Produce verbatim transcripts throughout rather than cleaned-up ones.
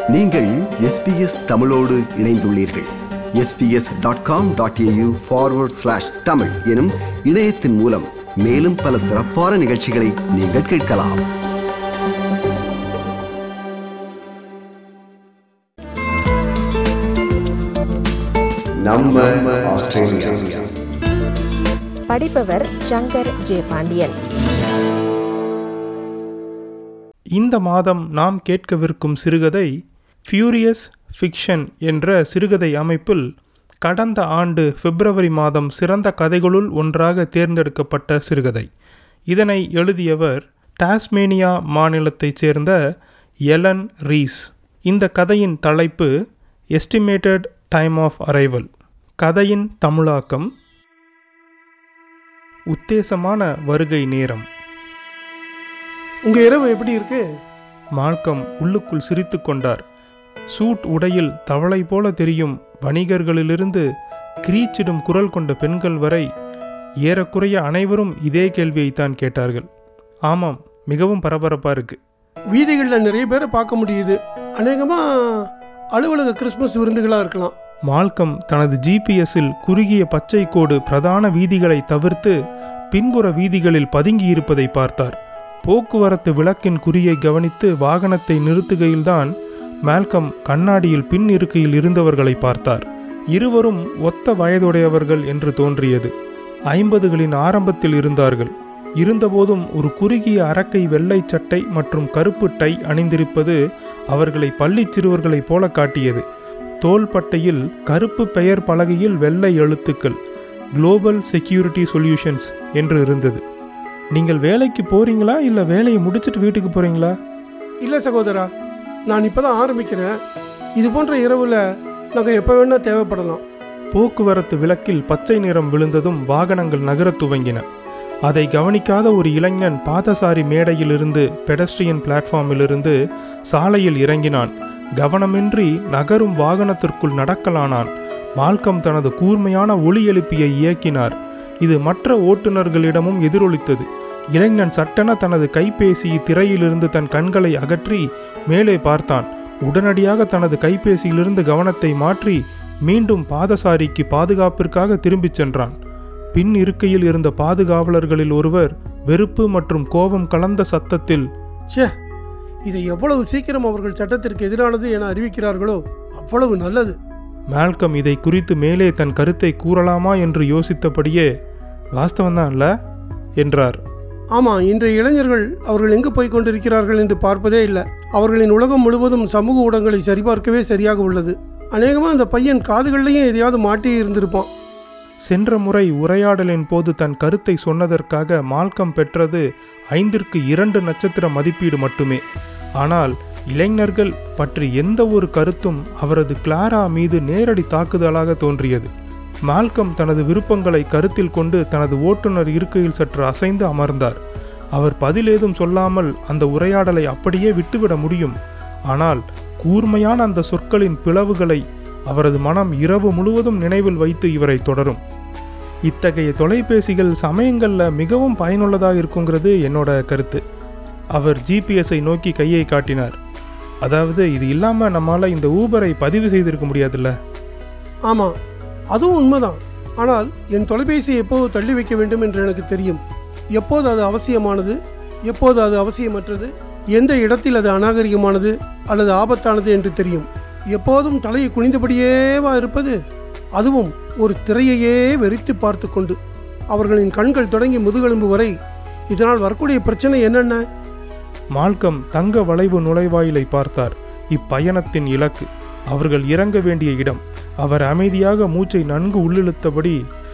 நீங்கள் எஸ்பிஎஸ் தமிழோடு இணைந்துள்ளீர்கள். SBS dot com dot AU forward slash Tamil எனும் இணையத்தின் மூலம் மேலும் பல சிறப்பான நிகழ்ச்சிகளை நீங்கள் கேட்கலாம். நம்ம ஆஸ்திரேலியா. படிப்பவர் சங்கர் ஜே பாண்டியன். இந்த மாதம் நாம் கேட்கவிருக்கும் சிறுகதை ஃபியூரியஸ் ஃபிக்ஷன் என்ற சிறுகதை அமைப்பில் கடந்த ஆண்டு பிப்ரவரி மாதம் சிறந்த கதைகளுள் ஒன்றாக தேர்ந்தெடுக்கப்பட்ட சிறுகதை. இதனை எழுதியவர் டாஸ்மேனியா மாநிலத்தைச் சேர்ந்த எலன் ரீஸ். இந்த கதையின் தலைப்பு எஸ்டிமேட்டட் டைம் ஆஃப் அரைவல். கதையின் தமிழாக்கம் உத்தேசமான வருகை நேரம். உங்க இரவு எப்படி இருக்கு? மால்கம் உள்ளுக்குள் சிரித்து கொண்டார். சூட் உடையில் தவளை போல தெரியும் வணிகர்களிலிருந்து கிரீச்சிடும் குரல் கொண்ட பெண்கள் வரை ஏறக்குறைய அனைவரும் இதே கேள்வியைத்தான் கேட்டார்கள். ஆமாம், மிகவும் பரபரப்பா இருக்கு. வீதிகளில் நிறைய பேரை பார்க்க முடியுது. அநேகமா அலுவலக கிறிஸ்துமஸ் விருந்துகளா இருக்கலாம். மால்கம் தனது ஜிபிஎஸ்ஸில் குறுகிய பச்சை கோடு பிரதான வீதிகளை தவிர்த்து பின்புற வீதிகளில் பதுங்கி இருப்பதை பார்த்தார். போக்குவரத்து விளக்கின் குறியை கவனித்து வாகனத்தை நிறுத்துகையில்தான் மால்கம் கண்ணாடியில் பின் இருக்கையில் இருந்தவர்களை பார்த்தார். இருவரும் ஒத்த வயதுடையவர்கள் என்று தோன்றியது. ஐம்பதுகளின் ஆரம்பத்தில் இருந்தார்கள். இருந்தபோதும் ஒரு குறுகிய அரக்கை வெள்ளை சட்டை மற்றும் கருப்பு டை அணிந்திருப்பது அவர்களை பள்ளி சிறுவர்களைப் போல காட்டியது. தோள்பட்டையில் கருப்பு பெயர் பலகையில் வெள்ளை எழுத்துக்கள் குளோபல் செக்யூரிட்டி சொல்யூஷன்ஸ் என்று இருந்தது. நீங்கள் வேலைக்கு போறீங்களா இல்லை வேலையை முடிச்சுட்டு வீட்டுக்கு போறீங்களா? இல்லை சகோதரா, நான் இப்போதான் ஆரம்பிக்கிறேன். இது போன்ற இரவுல நாங்கள் எப்போ வேணா தேவைப்படலாம். போக்குவரத்து விளக்கில் பச்சை நிறம் விழுந்ததும் வாகனங்கள் நகரத் துவங்கின. அதை கவனிக்காத ஒரு இளைஞன் பாதசாரி மேடையிலிருந்து பெடஸ்ட்ரியன் பிளாட்ஃபார்மிலிருந்து சாலையில் இறங்கினான். கவனமின்றி நகரும் வாகனத்திற்குள் நடக்கலானான். மால்கம் தனது கூர்மையான ஒலி எழுப்பியை இயக்கினார். இது மற்ற ஓட்டுநர்களிடமும் எதிரொலித்தது. இளைஞன் சட்டென தனது கைபேசி திரையிலிருந்து தன் கண்களை அகற்றி மேலே பார்த்தான். உடனடியாக தனது கைபேசியிலிருந்து கவனத்தை மாற்றி மீண்டும் பாதசாரிக்கு பாதுகாப்பிற்காக திரும்பிச் சென்றான். பின் இருக்கையில் இருந்த பாதுகாவலர்களில் ஒருவர் வெறுப்பு மற்றும் கோபம் கலந்த சத்தத்தில், ச்சே, இதை எவ்வளவு சீக்கிரம் அவர்கள் சட்டத்திற்கு எதிரானது என அறிவிக்கிறார்களோ அவ்வளவு நல்லது. மால்கம் இதை குறித்து மேலே தன் கருத்தை கூறலாமா என்று யோசித்தபடியே, வாஸ்தவந்தான் இல்ல என்றார். ஆமாம், இன்றைய இளைஞர்கள் அவர்கள் எங்கு போய் கொண்டிருக்கிறார்கள் என்று பார்ப்பதே இல்லை. அவர்களின் உலகம் முழுவதும் சமூக ஊடகங்களை சரிபார்க்கவே சரியாக உள்ளது. அநேகமாக அந்த பையன் காதுகள்லையும் எதையாவது மாட்டி இருந்திருப்பான். சென்ற முறை உரையாடலின் போது தன் கருத்தை சொன்னதற்காக மால்கம் பெற்றது ஐந்திற்கு இரண்டு நட்சத்திர மதிப்பீடு மட்டுமே. ஆனால் இளைஞர்கள் பற்றி எந்த ஒரு கருத்தும் அவரது கிளாரா மீது நேரடி தாக்குதலாக தோன்றியது. மால்கம் தனது விருப்பங்களை கருத்தில் கொண்டு தனது ஓட்டுநர் இருக்கையில் சற்று அசைந்து அமர்ந்தார். அவர் பதிலேதும் சொல்லாமல் அந்த உரையாடலை அப்படியே விட்டுவிட முடியும். ஆனால் கூர்மையான அந்த சொற்களின் பிளவுகளை அவரது மனம் இரவு முழுவதும் நினைவில் வைத்து இவரை தொடரும். இத்தகைய தொலைபேசிகள் சமயங்களில் மிகவும் பயனுள்ளதாக இருக்குங்கிறது என்னோட கருத்து. அவர் ஜிபிஎஸ்ஸை நோக்கி கையை காட்டினார். அதாவது, இது இல்லாமல் நம்மளால் இந்த ஊபரை பதிவு செய்திருக்க முடியாதுல்ல? ஆமாம், அதுவும் உண்மைதான். ஆனால் என் தொலைபேசியை எப்போது தள்ளி வைக்க வேண்டும் என்று எனக்கு தெரியும். எப்போது அது அவசியமானது, எப்போது அது அவசியமற்றது, எந்த இடத்தில் அது அநாகரிகமானது அல்லது ஆபத்தானது என்று தெரியும். எப்போதும் தலையை குனிந்தபடியேவா இருப்பது, அதுவும் ஒரு திரையையே வெறித்து பார்த்து கொண்டு. அவர்களின் கண்கள் தொடங்கி முதுகெலும்பு வரை இதனால் வரக்கூடிய பிரச்சனை என்னென்ன? மால்கம் தங்க வளைவு நுழைவாயிலை பார்த்தார். இப்பயணத்தின் இலக்கு, அவர்கள் இறங்க வேண்டிய இடம். அவர் அமைதியாக மூச்சை நன்கு உள்ளிழுத்தபடி,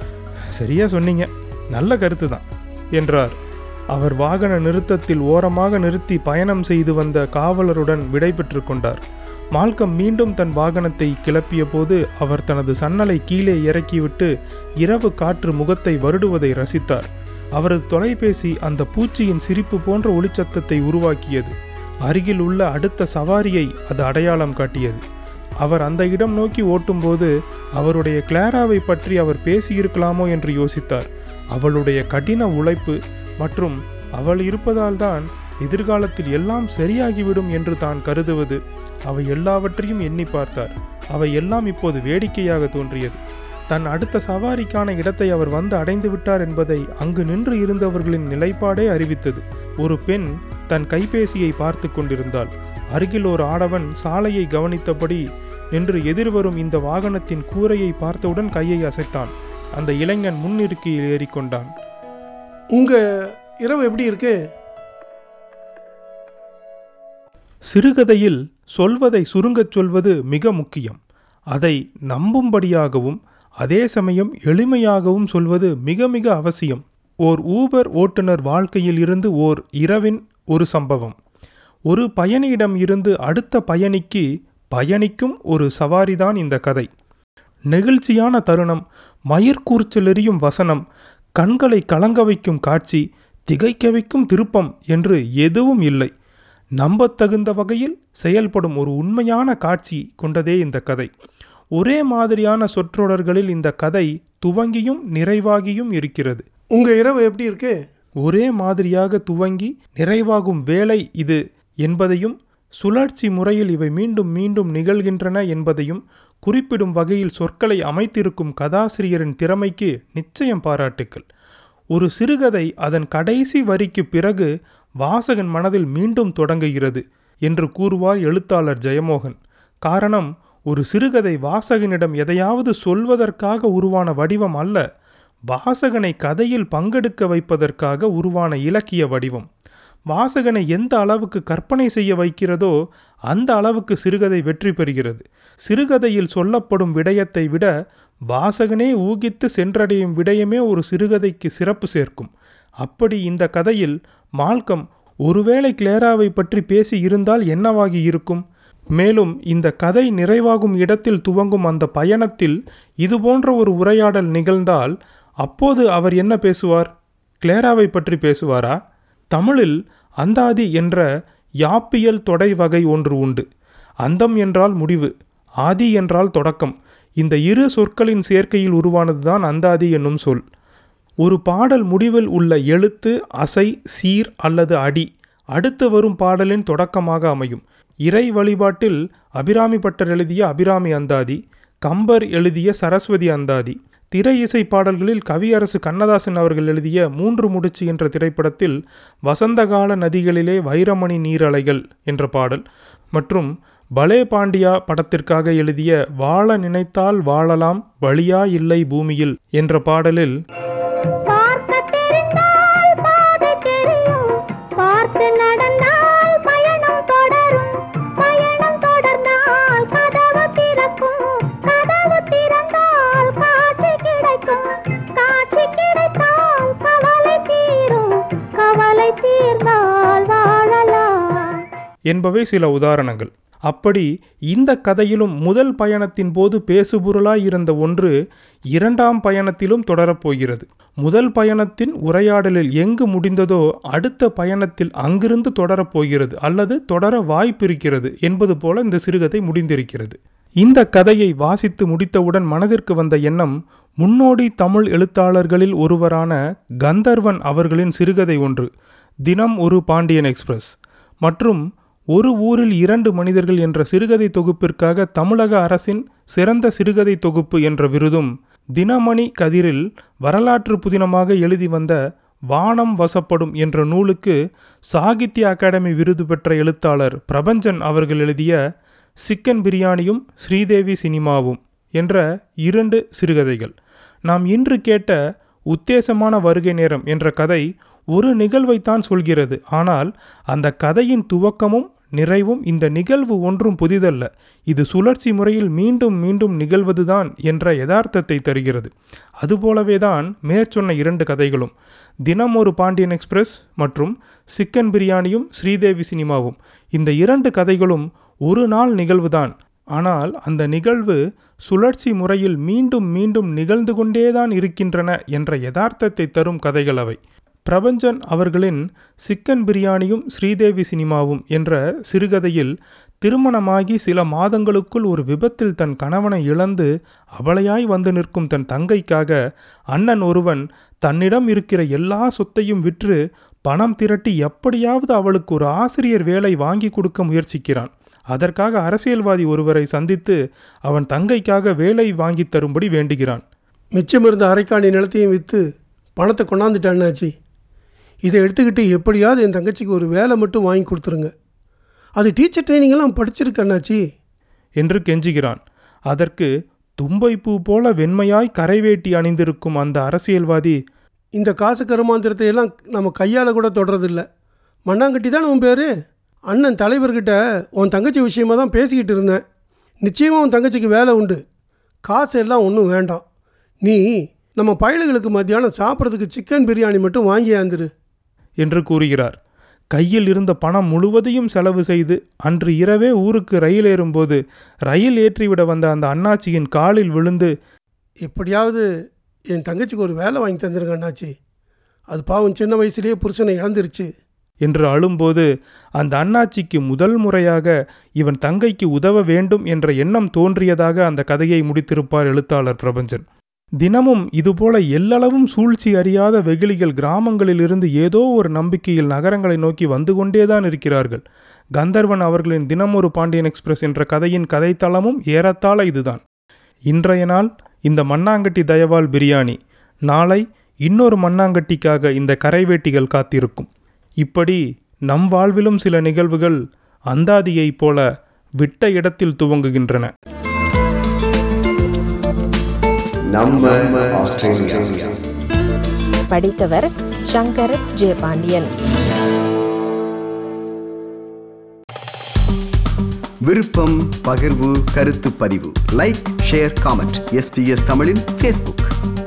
சரியா சொன்னீங்க, நல்ல கருத்து தான் என்றார். அவர் வாகன நிறுத்தத்தில் ஓரமாக நிறுத்தி பயணம் செய்து வந்த காவலருடன் விடை பெற்று கொண்டார். மால்கம் மீண்டும் தன் வாகனத்தை கிளப்பிய போது அவர் தனது சன்னலை கீழே இறக்கிவிட்டு இரவு காற்று முகத்தை வருடுவதை ரசித்தார். அவரது தொலைபேசி அந்த பூச்சியின் சிரிப்பு போன்ற ஒளிச்சத்தத்தை உருவாக்கியது. அருகில் உள்ள அடுத்த சவாரியை அது அடையாளம் காட்டியது. அவர் அந்த இடம் நோக்கி ஓட்டும்போது அவருடைய கிளாராவை பற்றி அவர் பேசியிருக்கலாமோ என்று யோசித்தார். அவளுடைய கடின உழைப்பு மற்றும் அவள் இருப்பதால் தான் எதிர்காலத்தில் எல்லாம் சரியாகிவிடும் என்று தான் கருதுவது, அவை எல்லாவற்றையும் எண்ணி பார்த்தார். அவை எல்லாம் இப்போது வேடிக்கையாக தோன்றியது. தன் அடுத்த சவாரிக்கான இடத்தை அவர் வந்து அடைந்து விட்டார் என்பதை அங்கு நின்று இருந்தவர்களின் நிலைப்பாடே அறிவித்தது. ஒரு பெண் தன் கைபேசியை பார்த்து கொண்டிருந்தாள். அருகில் ஒரு ஆடவன் சாலையை கவனித்தபடி நின்று எதிர்வரும் இந்த வாகனத்தின் கூரையை பார்த்தவுடன் கையை அசைத்தான். அந்த இளைஞன் முன்னிருக்கையில் ஏறிக்கொண்டான். உங்க இரவு எப்படி இருக்கு? சிறுகதையில் சொல்வதை சுருங்கச் சொல்வது மிக முக்கியம். அதை நம்பும்படியாகவும் அதே சமயம் எளிமையாகவும் சொல்வது மிக மிக அவசியம். ஓர் ஊபர் ஓட்டுநர் வாழ்க்கையில் இருந்து ஓர் இரவின் ஒரு சம்பவம். ஒரு பயணியிடம் இருந்து அடுத்த பயணிக்கு பயணிக்கும் ஒரு சவாரிதான் இந்த கதை. நெகிழ்ச்சியான தருணம், மயிர்கூர்ச்சலெறியும் வசனம், கண்களை கலங்க வைக்கும் காட்சி, திகைக்க வைக்கும் திருப்பம் என்று எதுவும் இல்லை. நம்பத்தகுந்த வகையில் செயல்படும் ஒரு உண்மையான காட்சி கொண்டதே இந்த கதை. ஒரே மாதிரியான சொற்றொடர்களில் இந்த கதை துவங்கியும் நிறைவாகியும் இருக்கிறது. உங்க இரவு எப்படி இருக்கு? ஒரே மாதிரியாக துவங்கி நிறைவாகும் வேலை இது என்பதையும், சுழற்சி முறையில் இவை மீண்டும் மீண்டும் நிகழ்கின்றன என்பதையும் குறிப்பிடும் வகையில் சொற்களை அமைத்திருக்கும் கதாசிரியரின் திறமைக்கு நிச்சயம் பாராட்டுக்கள். ஒரு சிறுகதை அதன் கடைசி வரிக்கு பிறகு வாசகன் மனதில் மீண்டும் தொடங்குகிறது என்று கூறுவார் எழுத்தாளர் ஜெயமோகன். காரணம், ஒரு சிறுகதை வாசகனிடம் எதையாவது சொல்வதற்காக உருவான வடிவம் அல்ல, வாசகனை கதையில் பங்கெடுக்க வைப்பதற்காக உருவான இலக்கிய வடிவம். வாசகனை எந்த அளவுக்கு கற்பனை செய்ய வைக்கிறதோ அந்த அளவுக்கு சிறுகதை வெற்றி பெறுகிறது. சிறுகதையில் சொல்லப்படும் விடயத்தை விட வாசகனே ஊகித்து சென்றடையும் விடயமே ஒரு சிறுகதைக்கு சிறப்பு சேர்க்கும். அப்படி இந்த கதையில் மால்கம் ஒருவேளை கிளேராவை பற்றி பேசி இருந்தால் என்னவாகி இருக்கும்? மேலும் இந்த கதை நிறைவாகும் இடத்தில் துவங்கும் அந்த பயணத்தில் இதுபோன்ற ஒரு உரையாடல் நிகழ்ந்தால் அப்போது அவர் என்ன பேசுவார்? கிளேராவை பற்றி பேசுவாரா? தமிழில் அந்தாதி என்ற யாப்பியல் தொடை வகை ஒன்று உண்டு. அந்தம் என்றால் முடிவு, ஆதி என்றால் தொடக்கம். இந்த இரு சொற்களின் சேர்க்கையில் உருவானதுதான் அந்தாதி என்னும் சொல். ஒரு பாடல் முடிவில் உள்ள எழுத்து, அசை, சீர் அல்லது அடி அடுத்து வரும் பாடலின் தொடக்கமாக அமையும். இறை வழிபாட்டில் அபிராமி பட்டர் எழுதிய அபிராமி அந்தாதி, கம்பர் எழுதிய சரஸ்வதி அந்தாதி, திரை இசை பாடல்களில் கவியரசு கண்ணதாசன் அவர்கள் எழுதிய மூன்று முடிச்சு என்ற திரைப்படத்தில் வசந்தகால நதிகளிலே வைரமணி நீரலைகள் என்ற பாடல் மற்றும் பலே பாண்டியா படத்திற்காக எழுதிய வாழ நினைத்தால் வாழலாம் வழியா இல்லை பூமியில் என்ற பாடலில் என்பவை சில உதாரணங்கள். அப்படி இந்த கதையிலும் முதல் பயணத்தின் போது பேசுபொருளாய் இருந்த ஒன்று இரண்டாம் பயணத்திலும் தொடரப்போகிறது. முதல் பயணத்தின் உரையாடலில் எங்கு முடிந்ததோ அடுத்த பயணத்தில் அங்கிருந்து தொடரப்போகிறது அல்லது தொடர வாய்ப்பிருக்கிறது என்பது போல இந்த சிறுகதை முடிந்திருக்கிறது. இந்த கதையை வாசித்து முடித்தவுடன் மனதிற்கு வந்த எண்ணம், முன்னோடி தமிழ் எழுத்தாளர்களில் ஒருவரான கந்தர்வன் அவர்களின் சிறுகதை ஒன்று, தினம் ஒரு பாண்டியன் எக்ஸ்பிரஸ் மற்றும் ஒரு ஊரில் இரண்டு மனிதர்கள் என்ற சிறுகதை தொகுப்பிற்காக தமிழக அரசின் சிறந்த சிறுகதை தொகுப்பு என்ற விருதும், தினமணி கதிரில் வரலாற்று புதினமாக எழுதி வந்த வானம் வசப்படும் என்ற நூலுக்கு சாகித்ய அகாடமி விருது பெற்ற எழுத்தாளர் பிரபஞ்சன் அவர்கள் எழுதிய சிக்கன் பிரியாணியும் ஸ்ரீதேவி சினிமாவும் என்ற இரண்டு சிறுகதைகள். நாம் இன்று கேட்ட உத்தேசமான வருகை நேரம் என்ற கதை ஒரு நிகழ்வைத்தான் சொல்கிறது. ஆனால் அந்த கதையின் துவக்கமும் நிறைவும் இந்த நிகழ்வு ஒன்றும் புதிதல்ல, இது சுழற்சி முறையில் மீண்டும் மீண்டும் நிகழ்வதுதான் என்ற யதார்த்தத்தை தருகிறது. அதுபோலவேதான் மேற்சொன்ன இரண்டு கதைகளும், தினம் ஒரு பாண்டியன் எக்ஸ்பிரஸ் மற்றும் சிக்கன் பிரியாணியும் ஸ்ரீதேவி சினிமாவும், இந்த இரண்டு கதைகளும் ஒரு நாள் நிகழ்வுதான். ஆனால் அந்த நிகழ்வு சுழற்சி முறையில் மீண்டும் மீண்டும் நிகழ்ந்து கொண்டேதான் இருக்கின்றன என்ற யதார்த்தத்தை தரும் கதைகள் அவை. பிரபஞ்சன் அவர்களின் சிக்கன் பிரியாணியும் ஸ்ரீதேவி சினிமாவும் என்ற சிறுகதையில் திருமணமாகி சில மாதங்களுக்குள் ஒரு விபத்தில் தன் கணவனை இழந்து அபலையாய் வந்து நிற்கும் தன் தங்கைக்காக அண்ணன் ஒருவன் தன்னிடம் இருக்கிற எல்லா சொத்தையும் விற்று பணம் திரட்டி எப்படியாவது அவளுக்கு ஒரு ஆசிரியர் வேலை வாங்கி கொடுக்க முயற்சிக்கிறான். அதற்காக அரசியல்வாதி ஒருவரை சந்தித்து அவன் தங்கைக்காக வேலை வாங்கி தரும்படி வேண்டுகிறான். மிச்சம் இருந்த அரைக்காணி நிலத்தையும் விற்று பணத்தை கொண்டாந்துட்டான்னாச்சு. இதை எடுத்துக்கிட்டு எப்படியாவது என் தங்கச்சிக்கு ஒரு வேலை மட்டும் வாங்கி கொடுத்துருங்க. அது டீச்சர் ட்ரைனிங்கெல்லாம் படிச்சிருக்கண்ணாச்சி என்று கெஞ்சுகிறான். அதற்கு தும்பை பூ போல வெண்மையாய் கரைவேட்டி அணிந்திருக்கும் அந்த அரசியல்வாதி, இந்த காசு கருமாந்திரத்தை எல்லாம் நம்ம கையால் கூட தொடறதில்ல. மண்ணாங்கட்டி தான் உன் பேர். அண்ணன் தலைவர்கிட்ட உன் தங்கச்சி விஷயமாக தான் பேசிக்கிட்டு இருந்தேன். நிச்சயமாக உன் தங்கச்சிக்கு வேலை உண்டு. காசு எல்லாம் ஒன்றும் வேண்டாம். நீ நம்ம பயலுகளுக்கு மத்தியானம் சாப்பிட்றதுக்கு சிக்கன் பிரியாணி மட்டும் வாங்கியாந்துரு என்று கூறுகிறார். கையில் இருந்த பணம் முழுவதையும் செலவு செய்து அன்று இரவே ஊருக்கு ரயில் ஏறும்போது ரயில் ஏற்றிவிட வந்த அந்த அண்ணாச்சியின் காலில் விழுந்து, எப்படியாவது என் தங்கச்சிக்கு ஒரு வேலை வாங்கி தந்துருங்க அண்ணாச்சி. அது பாவம் சின்ன வயசுலேயே புருஷனை இழந்துருச்சு என்று அழும்போது அந்த அண்ணாச்சிக்கு முதல் முறையாக இவன் தங்கைக்கு உதவ வேண்டும் என்ற எண்ணம் தோன்றியதாக அந்த கதையை முடித்திருப்பார் எழுத்தாளர் பிரபஞ்சன். தினமும் இதுபோல எல்லளவும் சூழ்ச்சி அறியாத வெகுளிகள் கிராமங்களிலிருந்து ஏதோ ஒரு நம்பிக்கையில் நகரங்களை நோக்கி வந்து கொண்டேதான் இருக்கிறார்கள். கந்தர்வன் அவர்களின் தினமொரு பாண்டியன் எக்ஸ்பிரஸ் என்ற கதையின் கதைத்தளமும் ஏறத்தாழ இதுதான். இன்றைய நாள் இந்த மண்ணாங்கட்டி தயவால் பிரியாணி, நாளை இன்னொரு மண்ணாங்கட்டிக்காக இந்த கரைவேட்டிகள் காத்திருக்கும். இப்படி நம் வாழ்விலும் சில நிகழ்வுகள் அந்தாதியைப் போல விட்ட இடத்தில் துவங்குகின்றன. நம்ம ஆஸ்திரேலியா. படித்தவர் சங்கர் ஜே பாண்டியன். விருப்பம், பகிர்வு, கருத்து பதிவு. Like, share, comment. எஸ்பிஎஸ் தமிழின் ஃபேஸ்புக்.